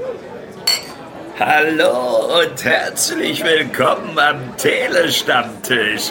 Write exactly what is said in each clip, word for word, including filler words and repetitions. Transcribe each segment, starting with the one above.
Hallo und herzlich willkommen am Telestammtisch.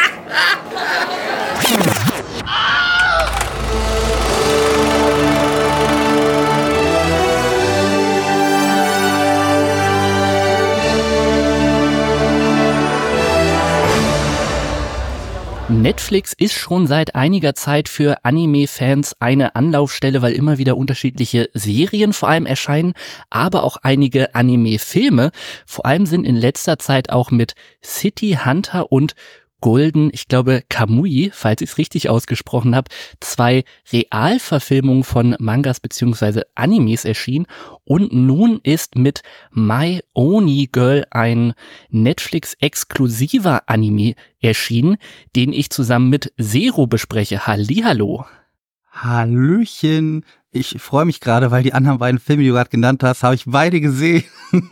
Netflix ist schon seit einiger Zeit für Anime-Fans eine Anlaufstelle, weil immer wieder unterschiedliche Serien vor allem erscheinen, aber auch einige Anime-Filme. Vor allem sind in letzter Zeit auch mit City Hunter und Golden, ich glaube Kamui, falls ich es richtig ausgesprochen habe, zwei Realverfilmungen von Mangas bzw. Animes erschienen. Und nun ist mit My Oni Girl ein Netflix-exklusiver Anime erschienen, den ich zusammen mit Zero bespreche. Hallihallo. Hallöchen. Ich freue mich gerade, weil die anderen beiden Filme, die du gerade genannt hast, habe ich beide gesehen.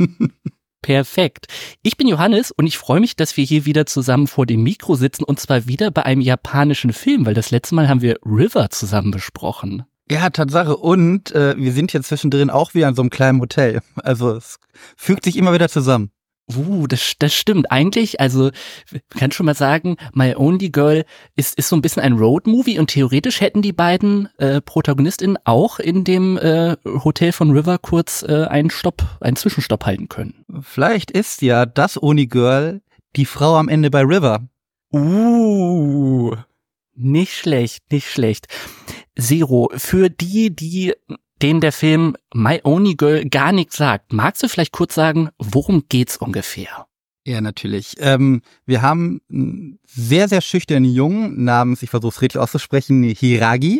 Perfekt. Ich bin Johannes und ich freue mich, dass wir hier wieder zusammen vor dem Mikro sitzen und zwar wieder bei einem japanischen Film, weil das letzte Mal haben wir River zusammen besprochen. Ja, Tatsache. Und äh, wir sind hier zwischendrin auch wieder in so einem kleinen Hotel. Also es fügt sich immer wieder zusammen. Uh, das, das stimmt. Eigentlich, also, man kann schon mal sagen, My Only Girl ist, ist so ein bisschen ein Road-Movie und theoretisch hätten die beiden äh, ProtagonistInnen auch in dem äh, Hotel von River kurz äh, einen Stopp, einen Zwischenstopp halten können. Vielleicht ist ja das Oni Girl die Frau am Ende bei River. Uh, nicht schlecht, nicht schlecht. Zero, für die, die denen der Film My Only Girl gar nichts sagt, magst du vielleicht kurz sagen, worum geht's ungefähr? Ja, natürlich. Ähm, wir haben einen sehr, sehr schüchternen Jungen namens, ich versuche es richtig auszusprechen, Hiragi.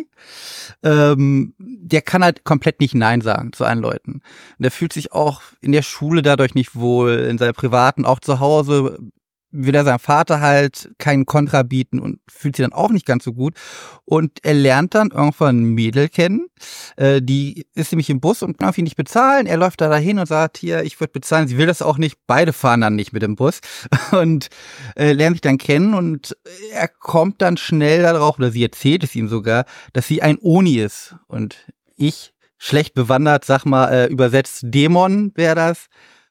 Ähm, der kann halt komplett nicht Nein sagen zu allen Leuten. Und der fühlt sich auch in der Schule dadurch nicht wohl, in seiner privaten, auch zu Hause will er seinem Vater halt keinen Kontra bieten und fühlt sich dann auch nicht ganz so gut. Und er lernt dann irgendwann ein Mädel kennen, äh, die ist nämlich im Bus und kann auf ihn nicht bezahlen. Er läuft da dahin und sagt, hier, ich würde bezahlen. Sie will das auch nicht. Beide fahren dann nicht mit dem Bus und äh, lernen sich dann kennen und er kommt dann schnell darauf, oder sie erzählt es ihm sogar, dass sie ein Oni ist. Und ich, schlecht bewandert, sag mal, äh, übersetzt Dämon wäre das.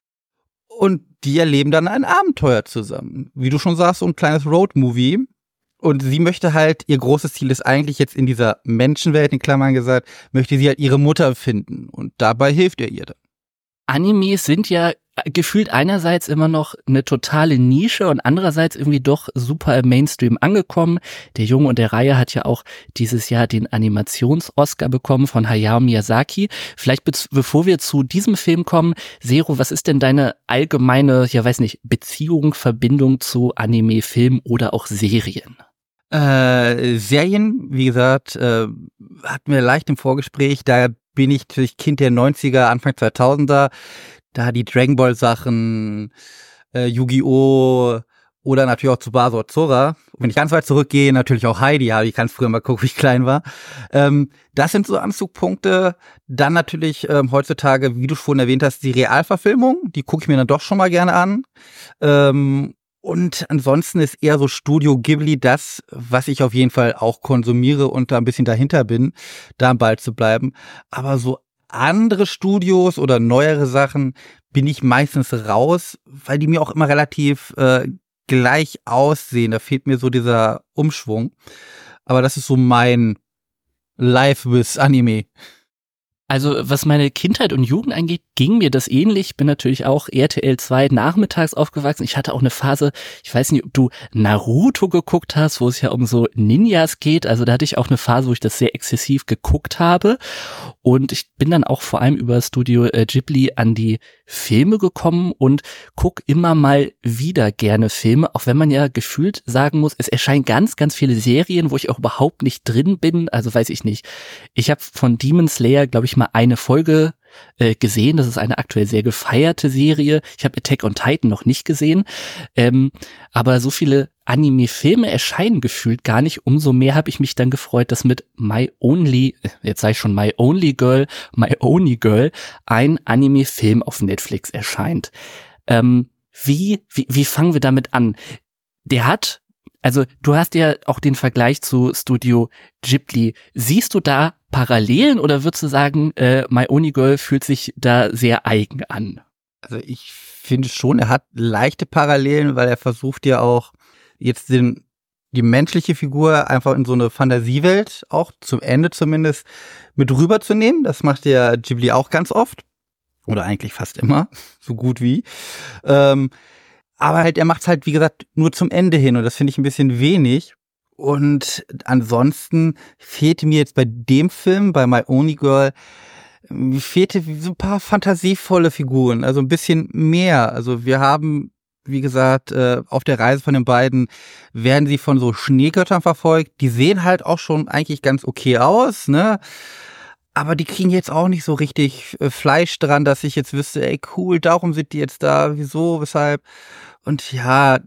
Und die erleben dann ein Abenteuer zusammen. Wie du schon sagst, so ein kleines Road-Movie. Und sie möchte halt, ihr großes Ziel ist eigentlich jetzt in dieser Menschenwelt, in Klammern gesagt, möchte sie halt ihre Mutter finden. Und dabei hilft er ihr dann. Animes sind ja gefühlt einerseits immer noch eine totale Nische und andererseits irgendwie doch super im Mainstream angekommen. Der Junge und der Reihe hat ja auch dieses Jahr den Animations-Oscar bekommen von Hayao Miyazaki. Vielleicht be- bevor wir zu diesem Film kommen, Zero, was ist denn deine allgemeine, ja weiß nicht, Beziehung, Verbindung zu Anime, Film oder auch Serien? Äh, Serien, wie gesagt, äh, hatten wir leicht im Vorgespräch, da bin ich natürlich Kind der neunziger, Anfang zweitausender, da die Dragon Ball Sachen, äh, Yu-Gi-Oh! Oder natürlich auch Tsubasa Zora. Wenn ich ganz weit zurückgehe, natürlich auch Heidi, habe ich ganz früher mal gucken, wie ich klein war. Ähm, das sind so Anzugpunkte. Dann natürlich ähm, heutzutage, wie du schon erwähnt hast, die Realverfilmung, die gucke ich mir dann doch schon mal gerne an. Ähm, Und ansonsten ist eher so Studio Ghibli das, was ich auf jeden Fall auch konsumiere und da ein bisschen dahinter bin, da am Ball zu bleiben. Aber so andere Studios oder neuere Sachen bin ich meistens raus, weil die mir auch immer relativ äh, gleich aussehen. Da fehlt mir so dieser Umschwung. Aber das ist so mein Life with Anime. Also was meine Kindheit und Jugend angeht, ging mir das ähnlich. Ich bin natürlich auch R T L zwei nachmittags aufgewachsen. Ich hatte auch eine Phase, ich weiß nicht, ob du Naruto geguckt hast, wo es ja um so Ninjas geht. Also da hatte ich auch eine Phase, wo ich das sehr exzessiv geguckt habe. Und ich bin dann auch vor allem über Studio äh, Ghibli an die Filme gekommen und guck immer mal wieder gerne Filme, auch wenn man ja gefühlt sagen muss, es erscheinen ganz, ganz viele Serien, wo ich auch überhaupt nicht drin bin. Also weiß ich nicht. Ich habe von Demon Slayer, glaube ich, mal eine Folge äh, gesehen. Das ist eine aktuell sehr gefeierte Serie. Ich habe Attack on Titan noch nicht gesehen. Ähm, aber so viele Anime-Filme erscheinen gefühlt gar nicht. Umso mehr habe ich mich dann gefreut, dass mit My Only, jetzt sage ich schon My Only Girl, My Only Girl, ein Anime-Film auf Netflix erscheint. Ähm, wie, wie, wie fangen wir damit an? Der hat, also du hast ja auch den Vergleich zu Studio Ghibli. Siehst du da Parallelen oder würdest du sagen, äh, My Only Girl fühlt sich da sehr eigen an? Also ich finde schon, er hat leichte Parallelen, weil er versucht ja auch jetzt den, die menschliche Figur einfach in so eine Fantasiewelt, auch zum Ende zumindest, mit rüberzunehmen. Das macht ja Ghibli auch ganz oft. Oder eigentlich fast immer, so gut wie. Ähm, aber halt, er macht es halt, wie gesagt, nur zum Ende hin und das finde ich ein bisschen wenig. Und ansonsten fehlte mir jetzt bei dem Film, bei My Only Girl, mir fehlte so ein paar fantasievolle Figuren, also ein bisschen mehr. Also wir haben, wie gesagt, äh, auf der Reise von den beiden werden sie von so Schneegöttern verfolgt. Die sehen halt auch schon eigentlich ganz okay aus, ne? Aber die kriegen jetzt auch nicht so richtig äh, Fleisch dran, dass ich jetzt wüsste, ey cool, darum sind die jetzt da, wieso, weshalb. Und ja,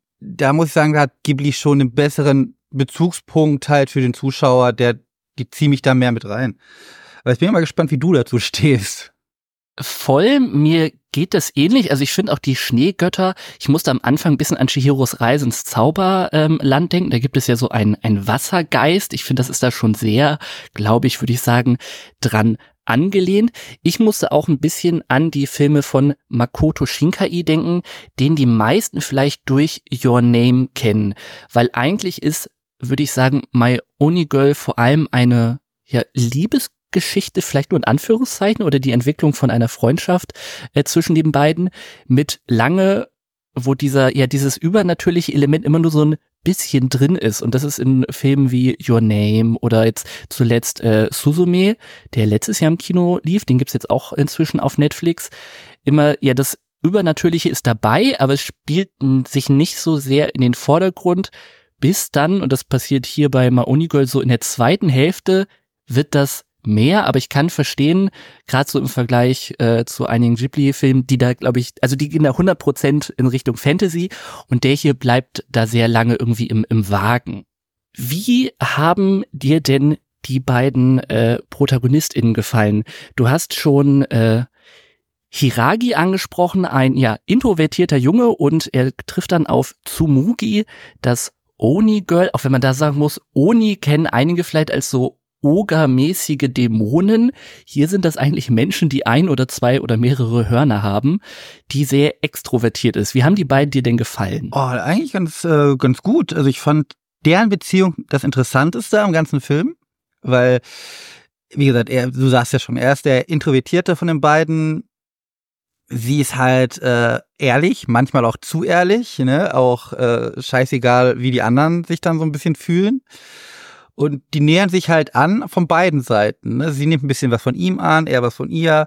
da muss ich sagen, da hat Ghibli schon einen besseren Bezugspunkt halt für den Zuschauer, der, die zieht mich da mehr mit rein. Aber ich bin mal gespannt, wie du dazu stehst. Voll, mir geht das ähnlich. Also ich finde auch die Schneegötter, ich musste am Anfang ein bisschen an Chihiros Reise ins Zauberland ähm, denken. Da gibt es ja so einen, einen Wassergeist. Ich finde, das ist da schon sehr, glaube ich, würde ich sagen, dran angelehnt. Ich musste auch ein bisschen an die Filme von Makoto Shinkai denken, den die meisten vielleicht durch Your Name kennen. Weil eigentlich ist, würde ich sagen, My Only Girl vor allem eine ja, Liebesgeschichte. Geschichte, vielleicht nur in Anführungszeichen, oder die Entwicklung von einer Freundschaft äh, zwischen den beiden mit lange, wo dieser, ja, dieses übernatürliche Element immer nur so ein bisschen drin ist. Und das ist in Filmen wie Your Name oder jetzt zuletzt äh, Suzume, der letztes Jahr im Kino lief, den gibt's jetzt auch inzwischen auf Netflix. Immer, ja, das Übernatürliche ist dabei, aber es spielt sich nicht so sehr in den Vordergrund, bis dann, und das passiert hier bei My Only Girl so in der zweiten Hälfte, wird das mehr, aber ich kann verstehen, gerade so im Vergleich äh, zu einigen Ghibli-Filmen, die da, glaube ich, also die gehen da hundert Prozent in Richtung Fantasy und der hier bleibt da sehr lange irgendwie im, im Wagen. Wie haben dir denn die beiden äh, ProtagonistInnen gefallen? Du hast schon äh, Hiragi angesprochen, ein ja introvertierter Junge, und er trifft dann auf Tsumugi, das Oni-Girl, auch wenn man da sagen muss, Oni kennen einige vielleicht als so Oger-mäßige Dämonen. Hier sind das eigentlich Menschen, die ein oder zwei oder mehrere Hörner haben, die sehr extrovertiert ist. Wie haben die beiden dir denn gefallen? Oh, eigentlich ganz, äh, ganz gut. Also ich fand deren Beziehung das Interessanteste am ganzen Film, weil, wie gesagt, er, du sagst ja schon, er ist der Introvertierte von den beiden. Sie ist halt äh, ehrlich, manchmal auch zu ehrlich, ne? Auch äh, scheißegal, wie die anderen sich dann so ein bisschen fühlen. Und die nähern sich halt an von beiden Seiten. Ne? Sie nimmt ein bisschen was von ihm an, er was von ihr.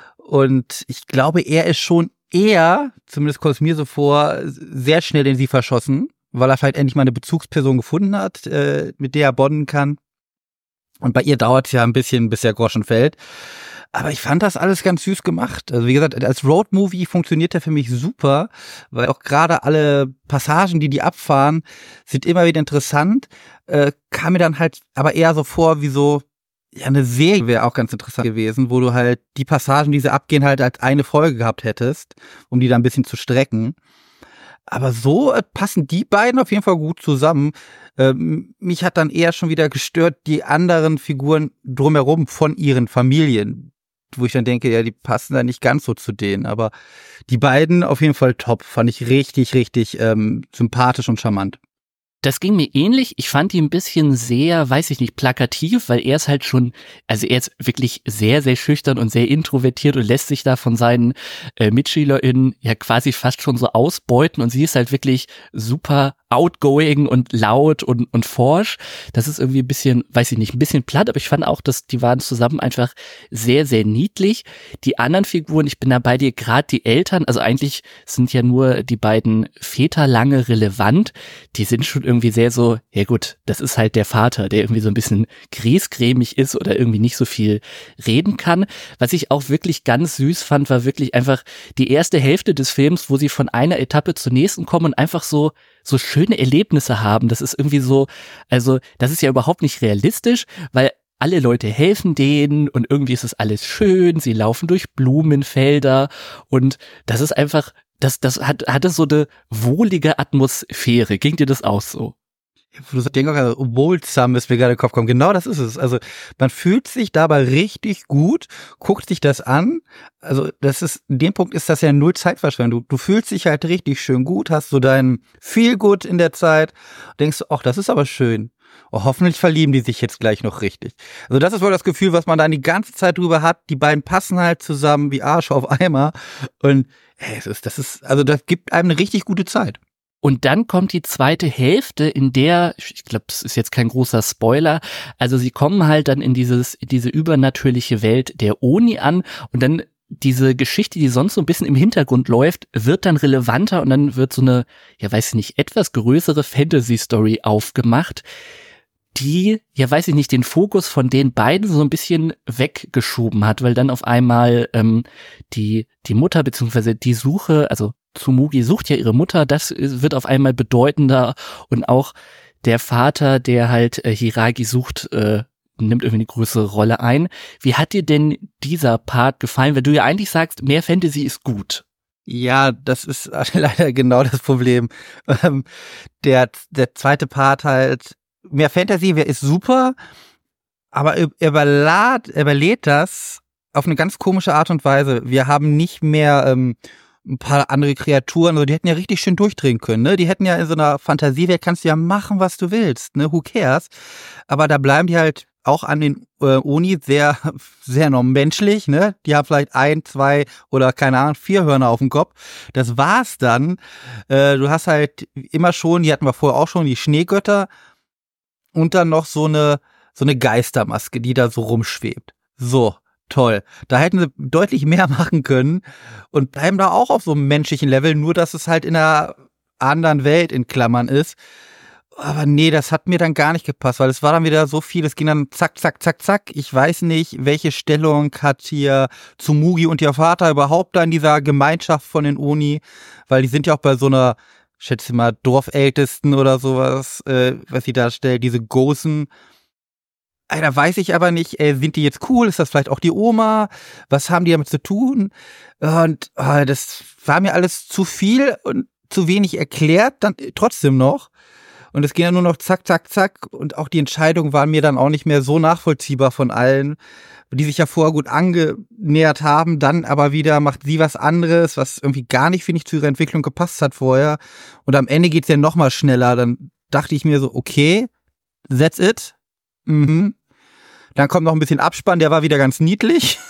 Und ich glaube, er ist schon eher, zumindest kommt es mir so vor, sehr schnell in sie verschossen, weil er vielleicht endlich mal eine Bezugsperson gefunden hat, äh, mit der er bonden kann. Und bei ihr dauert es ja ein bisschen, bis der Groschen fällt. Aber ich fand das alles ganz süß gemacht. Also wie gesagt, als Roadmovie funktioniert der für mich super, weil auch gerade alle Passagen, die die abfahren, sind immer wieder interessant. Äh, kam mir dann halt aber eher so vor wie so, ja, eine Serie wäre auch ganz interessant gewesen, wo du halt die Passagen, die sie abgehen, halt als eine Folge gehabt hättest, um die da ein bisschen zu strecken. Aber so äh, passen die beiden auf jeden Fall gut zusammen. Ähm, mich hat dann eher schon wieder gestört die anderen Figuren drumherum von ihren Familien, wo ich dann denke, ja, die passen da nicht ganz so zu denen. Aber die beiden auf jeden Fall top. Fand ich richtig, richtig ähm, sympathisch und charmant. Das ging mir ähnlich. Ich fand ihn ein bisschen sehr, weiß ich nicht, plakativ, weil er ist halt schon, also er ist wirklich sehr, sehr schüchtern und sehr introvertiert und lässt sich da von seinen äh, MitschülerInnen ja quasi fast schon so ausbeuten, und sie ist halt wirklich super outgoing und laut und, und forsch. Das ist irgendwie ein bisschen, weiß ich nicht, ein bisschen platt, aber ich fand auch, dass die waren zusammen einfach sehr, sehr niedlich. Die anderen Figuren, ich bin da bei dir, gerade die Eltern, also eigentlich sind ja nur die beiden Väter lange relevant, die sind schon irgendwie sehr so, ja gut, das ist halt der Vater, der irgendwie so ein bisschen griesgrämig ist oder irgendwie nicht so viel reden kann. Was ich auch wirklich ganz süß fand, war wirklich einfach die erste Hälfte des Films, wo sie von einer Etappe zur nächsten kommen und einfach so so schöne Erlebnisse haben. Das ist irgendwie so, also das ist ja überhaupt nicht realistisch, weil alle Leute helfen denen und irgendwie ist es alles schön, sie laufen durch Blumenfelder und das ist einfach, das, das hat, hatte so eine wohlige Atmosphäre. Ging dir das auch so? du denkst auch, wholesome ist mir gerade in den Kopf gekommen. Genau das ist es. Also man fühlt sich dabei richtig gut, guckt sich das an. Also das ist, in dem Punkt ist das ja null Zeitverschwendung. Du, du fühlst dich halt richtig schön gut, hast so dein Feel-Good in der Zeit, denkst du, ach, das ist aber schön. Oh, hoffentlich verlieben die sich jetzt gleich noch richtig. Also das ist wohl das Gefühl, was man dann die ganze Zeit drüber hat. Die beiden passen halt zusammen wie Arsch auf Eimer. Und hey, es ist, das ist, also das gibt einem eine richtig gute Zeit. Und dann kommt die zweite Hälfte, in der, ich glaube, das ist jetzt kein großer Spoiler, also sie kommen halt dann in dieses, in diese übernatürliche Welt der Oni an und dann diese Geschichte, die sonst so ein bisschen im Hintergrund läuft, wird dann relevanter und dann wird so eine, ja weiß ich nicht, etwas größere Fantasy-Story aufgemacht, die, ja weiß ich nicht, den Fokus von den beiden so ein bisschen weggeschoben hat, weil dann auf einmal ähm, die die Mutter beziehungsweise die Suche, also Tsumugi sucht ja ihre Mutter, das wird auf einmal bedeutender und auch der Vater, der halt äh, Hiragi sucht, äh, nimmt irgendwie eine größere Rolle ein. Wie hat dir denn dieser Part gefallen? Weil du ja eigentlich sagst, mehr Fantasy ist gut. Ja, das ist leider genau das Problem. Ähm, der der zweite Part halt, mehr Fantasy ist super, aber er überlad, überlädt das auf eine ganz komische Art und Weise. Wir haben nicht mehr ähm, ein paar andere Kreaturen, also die hätten ja richtig schön durchdrehen können, ne? Die hätten ja in so einer Fantasiewelt, kannst du ja machen, was du willst, ne? Who cares? Aber da bleiben die halt auch an den äh, Oni sehr, sehr noch menschlich, ne? Die haben vielleicht ein, zwei oder keine Ahnung, vier Hörner auf dem Kopf. Das war's dann. Äh, du hast halt immer schon, die hatten wir vorher auch schon, die Schneegötter und dann noch so eine, so eine Geistermaske, die da so rumschwebt. So. Toll. Da hätten sie deutlich mehr machen können und bleiben da auch auf so einem menschlichen Level, nur dass es halt in einer anderen Welt in Klammern ist. Aber nee, das hat mir dann gar nicht gepasst, weil es war dann wieder so viel, es ging dann zack, zack, zack, zack. Ich weiß nicht, welche Stellung hat hier Tsumugi und ihr Vater überhaupt da in dieser Gemeinschaft von den Oni, weil die sind ja auch bei so einer, schätze mal, Dorfältesten oder sowas, äh, was sie darstellt, diese Gosen. Da weiß ich aber nicht, äh, sind die jetzt cool? Ist das vielleicht auch die Oma? Was haben die damit zu tun? Und äh, das war mir alles zu viel und zu wenig erklärt, dann trotzdem noch. Und es ging ja nur noch zack, zack, zack. Und auch die Entscheidungen waren mir dann auch nicht mehr so nachvollziehbar von allen, die sich ja vorher gut angenähert haben. Dann aber wieder macht sie was anderes, was irgendwie gar nicht, finde ich, zu ihrer Entwicklung gepasst hat vorher. Und am Ende geht's ja noch mal schneller. Dann dachte ich mir so, okay, that's it. Mhm. Dann kommt noch ein bisschen Abspann, der war wieder ganz niedlich.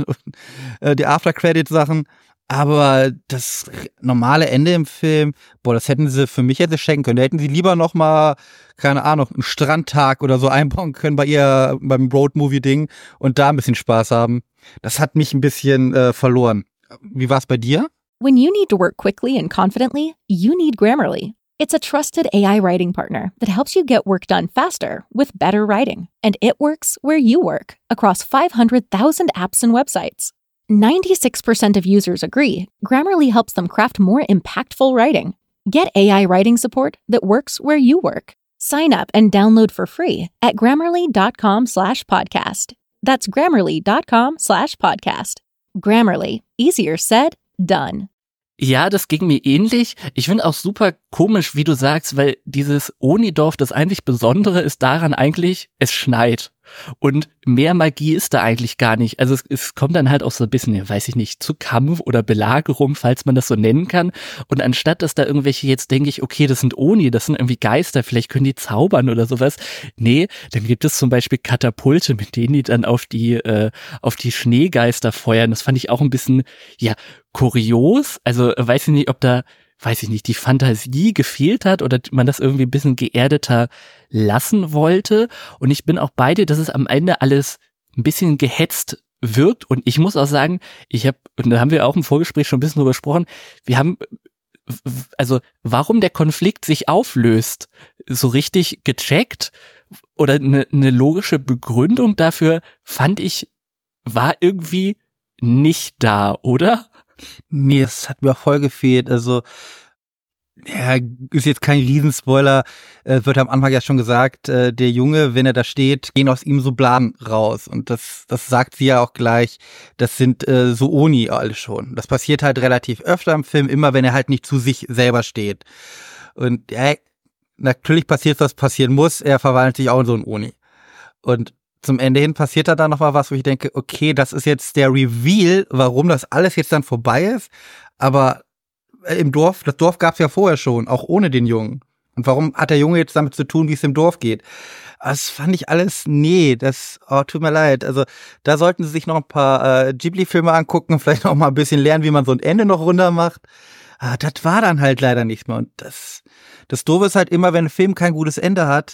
Die After-Credit-Sachen. Aber das normale Ende im Film, boah, das hätten sie für mich jetzt schenken können. Da hätten sie lieber noch mal, keine Ahnung, einen Strandtag oder so einbauen können bei ihr, beim Road-Movie-Ding und da ein bisschen Spaß haben. Das hat mich ein bisschen äh, verloren. Wie war's bei dir? When you need to work quickly and confidently, you need Grammarly. It's a trusted A I writing partner that helps you get work done faster with better writing. And it works where you work, across five hundred thousand apps and websites. ninety-six percent of users agree Grammarly helps them craft more impactful writing. Get A I writing support that works where you work. Sign up and download for free at grammarly.com slash podcast. That's grammarly.com slash podcast. Grammarly. Easier said, done. Ja, das ging mir ähnlich. Ich finde auch super komisch, wie du sagst, weil dieses Oni-Dorf, das einzig Besondere ist daran eigentlich, es schneit. Und mehr Magie ist da eigentlich gar nicht. Also es, es kommt dann halt auch so ein bisschen, ja, weiß ich nicht, zu Kampf oder Belagerung, falls man das so nennen kann. Und anstatt, dass da irgendwelche jetzt denke ich, okay, das sind Oni, das sind irgendwie Geister, vielleicht können die zaubern oder sowas. Nee, dann gibt es zum Beispiel Katapulte, mit denen die dann auf die, äh, auf die Schneegeister feuern. Das fand ich auch ein bisschen, ja, kurios. Also weiß ich nicht, ob da, weiß ich nicht, die Fantasie gefehlt hat oder man das irgendwie ein bisschen geerdeter lassen wollte. Und ich bin auch bei dir, dass es am Ende alles ein bisschen gehetzt wirkt. Und ich muss auch sagen, ich habe, und da haben wir auch im Vorgespräch schon ein bisschen drüber gesprochen, wir haben, also warum der Konflikt sich auflöst, so richtig gecheckt oder eine, eine logische Begründung dafür, fand ich, war irgendwie nicht da, oder? Nee, das hat mir auch voll gefehlt. Also, ja, ist jetzt kein Riesenspoiler. Äh, wird am Anfang ja schon gesagt, äh, der Junge, wenn er da steht, gehen aus ihm so Blasen raus. Und das, das sagt sie ja auch gleich. Das sind äh, so Oni alle schon. Das passiert halt relativ öfter im Film, immer wenn er halt nicht zu sich selber steht. Und ja, natürlich passiert, was passieren muss. Er verwandelt sich auch in so ein Oni. Und zum Ende hin passiert da dann nochmal was, wo ich denke, okay, das ist jetzt der Reveal, warum das alles jetzt dann vorbei ist. Aber im Dorf, das Dorf gab es ja vorher schon, auch ohne den Jungen. Und warum hat der Junge jetzt damit zu tun, wie es im Dorf geht? Das fand ich alles, nee, das, oh, tut mir leid. Also da sollten sie sich noch ein paar äh, Ghibli-Filme angucken, vielleicht noch mal ein bisschen lernen, wie man so ein Ende noch runter macht. Ah, das war dann halt leider nicht mehr. Und das, das Doofe ist halt immer, wenn ein Film kein gutes Ende hat,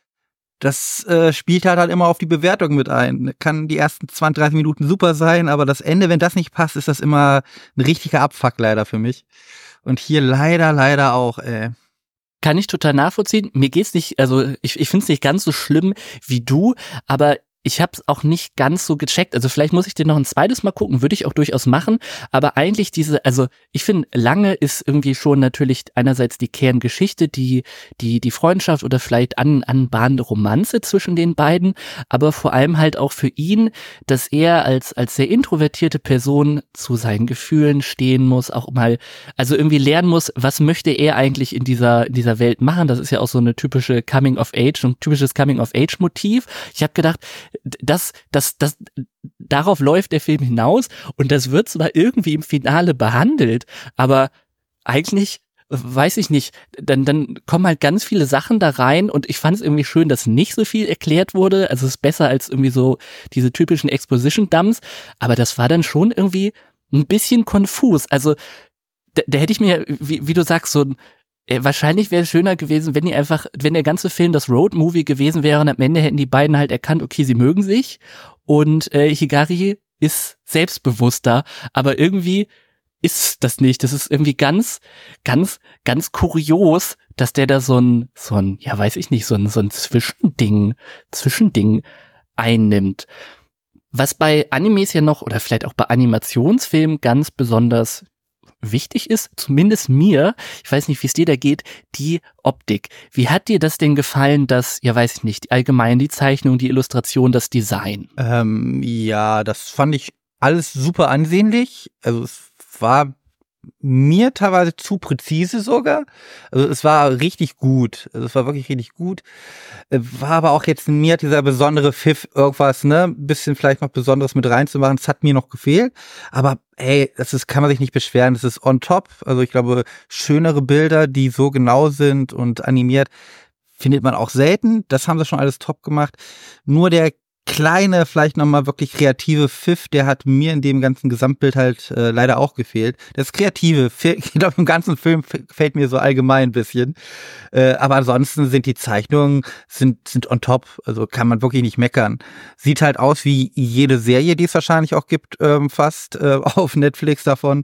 das äh, spielt halt halt immer auf die Bewertung mit ein. Kann die ersten zwanzig, dreißig Minuten super sein, aber das Ende, wenn das nicht passt, ist das immer ein richtiger Abfuck leider für mich. Und hier leider, leider auch, ey. Kann ich total nachvollziehen. Mir geht's nicht, also ich, ich finde es nicht ganz so schlimm wie du, aber ich habe es auch nicht ganz so gecheckt. Also vielleicht muss ich den noch ein zweites Mal gucken, würde ich auch durchaus machen. Aber eigentlich diese, also ich finde, Lange ist irgendwie schon natürlich einerseits die Kerngeschichte, die die die Freundschaft oder vielleicht an anbahnende Romanze zwischen den beiden, aber vor allem halt auch für ihn, dass er als als sehr introvertierte Person zu seinen Gefühlen stehen muss, auch mal, also irgendwie lernen muss, was möchte er eigentlich in dieser in dieser Welt machen. Das ist ja auch so eine typische Coming of Age, ein typisches Coming of Age Motiv. Ich habe gedacht, Das, das, das, darauf läuft der Film hinaus und das wird zwar irgendwie im Finale behandelt, aber eigentlich, weiß ich nicht, dann, dann kommen halt ganz viele Sachen da rein und ich fand es irgendwie schön, dass nicht so viel erklärt wurde, also es ist besser als irgendwie so diese typischen Exposition-Dumps, aber das war dann schon irgendwie ein bisschen konfus, also da, da hätte ich mir, wie, wie du sagst, so ein wahrscheinlich wäre es schöner gewesen, wenn die einfach, wenn der ganze Film das Road-Movie gewesen wäre und am Ende hätten die beiden halt erkannt, okay, sie mögen sich und äh, Higari ist selbstbewusster, aber irgendwie ist das nicht. Das ist irgendwie ganz, ganz, ganz kurios, dass der da so ein, so ein, ja weiß ich nicht, so ein, so ein Zwischending, Zwischending einnimmt. Was bei Animes ja noch, oder vielleicht auch bei Animationsfilmen ganz besonders wichtig ist, zumindest mir, ich weiß nicht, wie es dir da geht, die Optik. Wie hat dir das denn gefallen, dass, ja weiß ich nicht, allgemein die Zeichnung, die Illustration, das Design? Ähm, ja, das fand ich alles super ansehnlich. Also es war mir teilweise zu präzise sogar. Also es war richtig gut. Also es war wirklich richtig gut. War aber auch jetzt, mir hat dieser besondere Pfiff irgendwas, ne, ein bisschen vielleicht noch Besonderes mit reinzumachen. Das hat mir noch gefehlt. Aber ey, das ist, kann man sich nicht beschweren. Das ist on top. Also ich glaube, schönere Bilder, die so genau sind und animiert, findet man auch selten. Das haben sie schon alles top gemacht. Nur der kleine, vielleicht nochmal wirklich kreative Pfiff, der hat mir in dem ganzen Gesamtbild halt äh, leider auch gefehlt. Das Kreative, ich glaube, im ganzen Film fällt mir so allgemein ein bisschen. Äh, aber ansonsten sind die Zeichnungen sind sind on top, also kann man wirklich nicht meckern. Sieht halt aus wie jede Serie, die es wahrscheinlich auch gibt, ähm, fast äh, auf Netflix davon.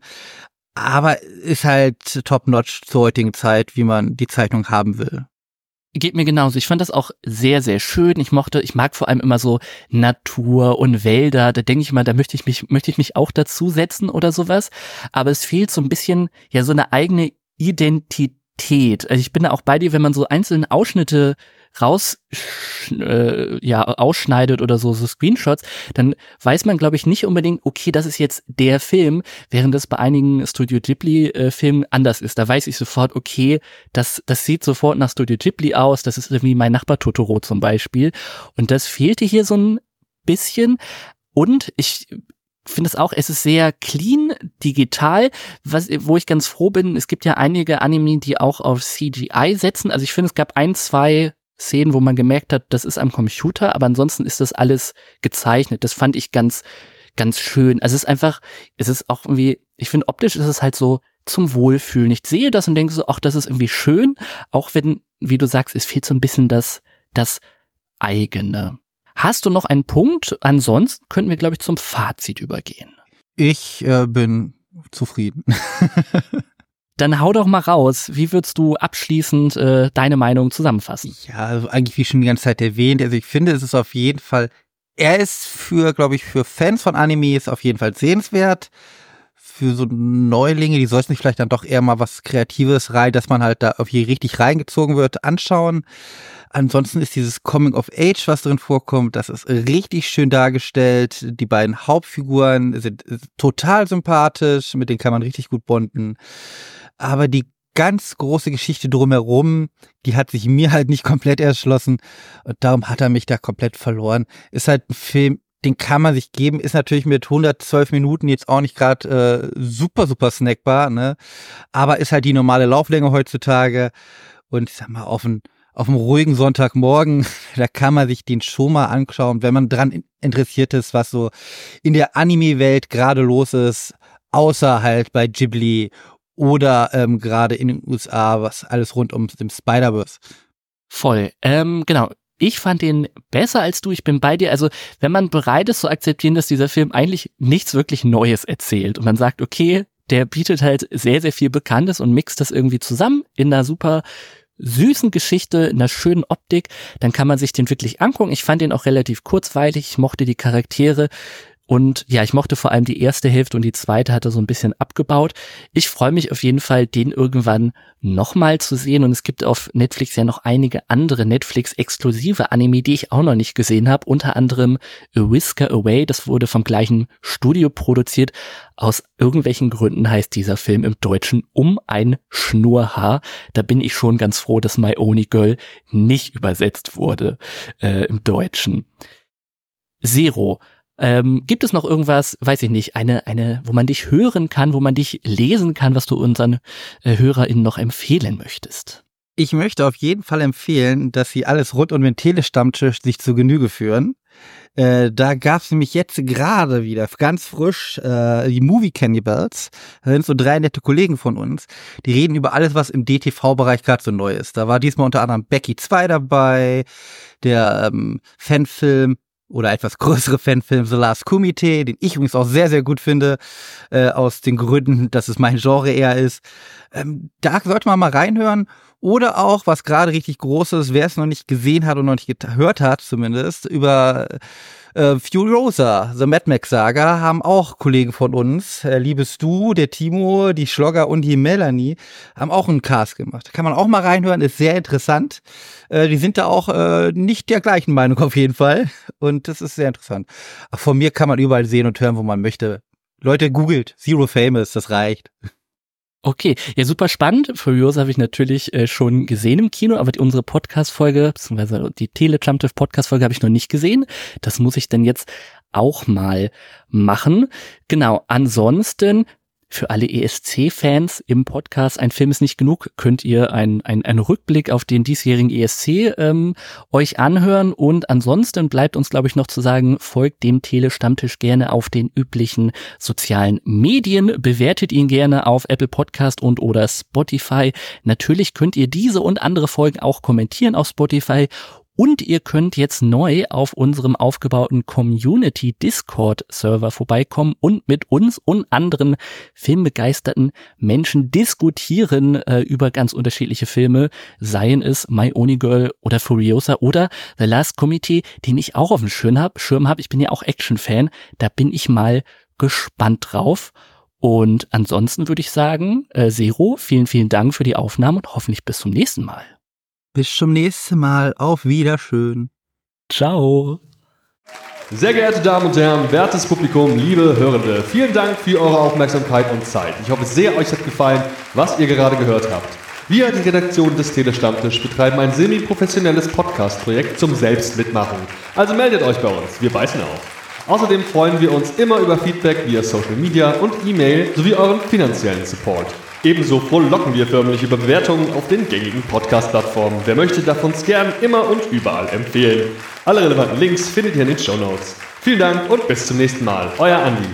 Aber ist halt top-notch zur heutigen Zeit, wie man die Zeichnung haben will. Geht mir genauso. Ich fand das auch sehr, sehr schön. Ich mochte, ich mag vor allem immer so Natur und Wälder. Da denke ich mal, da möchte ich mich, möchte ich mich auch dazu setzen oder sowas. Aber es fehlt so ein bisschen, ja, so eine eigene Identität. Also ich bin da auch bei dir, wenn man so einzelne Ausschnitte raus, äh, ja, ausschneidet oder so, so Screenshots, dann weiß man, glaube ich, nicht unbedingt, okay, das ist jetzt der Film, während das bei einigen Studio Ghibli-Filmen äh, anders ist. Da weiß ich sofort, okay, das, das sieht sofort nach Studio Ghibli aus, das ist irgendwie mein Nachbar Totoro zum Beispiel. Und das fehlte hier so ein bisschen. Und ich finde es auch, es ist sehr clean, digital, was, wo ich ganz froh bin. Es gibt ja einige Anime, die auch auf C G I setzen. Also ich finde, es gab ein, zwei Szenen, wo man gemerkt hat, das ist am Computer, aber ansonsten ist das alles gezeichnet. Das fand ich ganz, ganz schön. Also es ist einfach, es ist auch irgendwie, ich finde optisch ist es halt so zum Wohlfühlen. Ich sehe das und denke so, ach, das ist irgendwie schön, auch wenn, wie du sagst, es fehlt so ein bisschen das, das eigene. Hast du noch einen Punkt? Ansonsten könnten wir, glaube ich, zum Fazit übergehen. Ich äh, bin zufrieden. Dann hau doch mal raus. Wie würdest du abschließend äh, deine Meinung zusammenfassen? Ja, also eigentlich wie schon die ganze Zeit erwähnt. Also ich finde, es ist auf jeden Fall, er ist für, glaube ich, für Fans von Animes auf jeden Fall sehenswert. Für so Neulinge, die sollten sich vielleicht dann doch eher mal was Kreatives rein, dass man halt da auf hier richtig reingezogen wird, anschauen. Ansonsten ist dieses Coming of Age, was drin vorkommt, das ist richtig schön dargestellt. Die beiden Hauptfiguren sind total sympathisch, mit denen kann man richtig gut bonden. Aber die ganz große Geschichte drumherum, die hat sich mir halt nicht komplett erschlossen und darum hat er mich da komplett verloren. Ist halt ein Film, den kann man sich geben, ist natürlich mit hundertzwölf Minuten jetzt auch nicht gerade äh, super, super snackbar, ne? Aber ist halt die normale Lauflänge heutzutage und ich sag mal, auf einen Auf einem ruhigen Sonntagmorgen, da kann man sich den schon mal anschauen, wenn man dran interessiert ist, was so in der Anime-Welt gerade los ist, außer halt bei Ghibli oder ähm, gerade in den U S A, was alles rund um den Spider-Verse. Voll. Ähm, genau. Ich fand den besser als du. Ich bin bei dir. Also, wenn man bereit ist zu akzeptieren, dass dieser Film eigentlich nichts wirklich Neues erzählt und man sagt, okay, der bietet halt sehr, sehr viel Bekanntes und mixt das irgendwie zusammen in einer super süßen Geschichte, in einer schönen Optik, dann kann man sich den wirklich angucken. Ich fand den auch relativ kurzweilig. Ich mochte die Charaktere. Und ja, ich mochte vor allem die erste Hälfte und die zweite hatte so ein bisschen abgebaut. Ich freue mich auf jeden Fall, den irgendwann nochmal zu sehen. Und es gibt auf Netflix ja noch einige andere Netflix-exklusive Anime, die ich auch noch nicht gesehen habe. Unter anderem A Whisker Away, das wurde vom gleichen Studio produziert. Aus irgendwelchen Gründen heißt dieser Film im Deutschen Um ein Schnurrhaar. Da bin ich schon ganz froh, dass My Only Girl nicht übersetzt wurde äh, im Deutschen. Zero. Ähm, gibt es noch irgendwas, weiß ich nicht, eine, eine, wo man dich hören kann, wo man dich lesen kann, was du unseren äh, HörerInnen noch empfehlen möchtest? Ich möchte auf jeden Fall empfehlen, dass sie alles rund um den Telestammtisch sich zu Genüge führen. Äh, da gab es nämlich jetzt gerade wieder ganz frisch äh, die Movie Cannibals. Da sind so drei nette Kollegen von uns. Die reden über alles, was im D T V-Bereich gerade so neu ist. Da war diesmal unter anderem Becky zwei dabei, der ähm, Fanfilm oder etwas größere Fanfilm The Last Kumite, den ich übrigens auch sehr, sehr gut finde, äh, aus den Gründen, dass es mein Genre eher ist. Ähm, da sollte man mal reinhören. Oder auch, was gerade richtig groß ist, wer es noch nicht gesehen hat und noch nicht gehört hat zumindest, über äh, Furiosa, The Mad Max Saga, haben auch Kollegen von uns, äh, liebes Du, der Timo, die Schlogger und die Melanie, haben auch einen Cast gemacht. Kann man auch mal reinhören, ist sehr interessant. Äh, die sind da auch äh, nicht der gleichen Meinung auf jeden Fall. Und das ist sehr interessant. Auch von mir kann man überall sehen und hören, wo man möchte. Leute, googelt Zero Famous, das reicht. Okay, ja, super spannend. Furiosa habe ich natürlich äh, schon gesehen im Kino, aber die, unsere Podcast-Folge, beziehungsweise die Telejumptive-Podcast-Folge habe ich noch nicht gesehen. Das muss ich dann jetzt auch mal machen. Genau, ansonsten für alle E S C-Fans im Podcast, ein Film ist nicht genug, könnt ihr einen ein, ein Rückblick auf den diesjährigen E S C ähm, euch anhören. Und ansonsten bleibt uns, glaube ich, noch zu sagen, folgt dem Tele-Stammtisch gerne auf den üblichen sozialen Medien, bewertet ihn gerne auf Apple Podcast und oder Spotify. Natürlich könnt ihr diese und andere Folgen auch kommentieren auf Spotify. Und ihr könnt jetzt neu auf unserem aufgebauten Community-Discord-Server vorbeikommen und mit uns und anderen filmbegeisterten Menschen diskutieren äh, über ganz unterschiedliche Filme, seien es My Only Girl oder Furiosa oder The Last Committee, den ich auch auf dem Schirm habe. Schirm hab. Ich bin ja auch Action-Fan, da bin ich mal gespannt drauf. Und ansonsten würde ich sagen, äh, Zero, vielen, vielen Dank für die Aufnahme und hoffentlich bis zum nächsten Mal. Bis zum nächsten Mal. Auf Wiederschön. Ciao. Sehr geehrte Damen und Herren, wertes Publikum, liebe Hörende, vielen Dank für eure Aufmerksamkeit und Zeit. Ich hoffe sehr, euch hat gefallen, was ihr gerade gehört habt. Wir, die Redaktion des Telestammtisch, betreiben ein semi-professionelles Podcast-Projekt zum Selbstmitmachen. Also meldet euch bei uns, wir beißen auf. Außerdem freuen wir uns immer über Feedback via Social Media und E-Mail sowie euren finanziellen Support. Ebenso frohlocken wir förmlich über Bewertungen auf den gängigen Podcast-Plattformen. Wer möchte, darf uns gern immer und überall empfehlen. Alle relevanten Links findet ihr in den Shownotes. Vielen Dank und bis zum nächsten Mal. Euer Andi.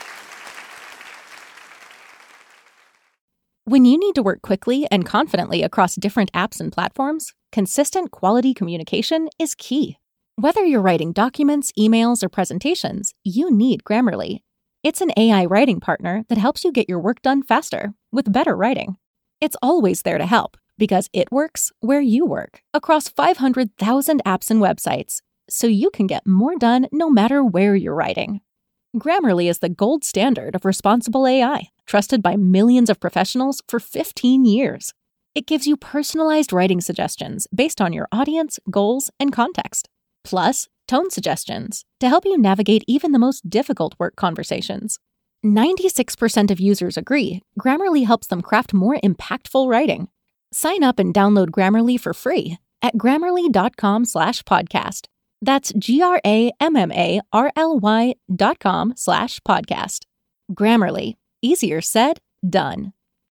When you need to work quickly and confidently across different apps and platforms, consistent quality communication is key. Whether you're writing documents, emails, or presentations, you need Grammarly. It's an A I writing partner that helps you get your work done faster with better writing. It's always there to help because it works where you work across five hundred thousand apps and websites, so you can get more done no matter where you're writing. Grammarly is the gold standard of responsible A I, trusted by millions of professionals for fifteen years. It gives you personalized writing suggestions based on your audience, goals, and context. Plus, tone suggestions to help you navigate even the most difficult work conversations. ninety-six percent of users agree Grammarly helps them craft more impactful writing. Sign up and download Grammarly for free at grammarly.com slash podcast. That's G-R-A-M-M-A-R-L-Y dot com slash podcast. Grammarly. Easier said, done.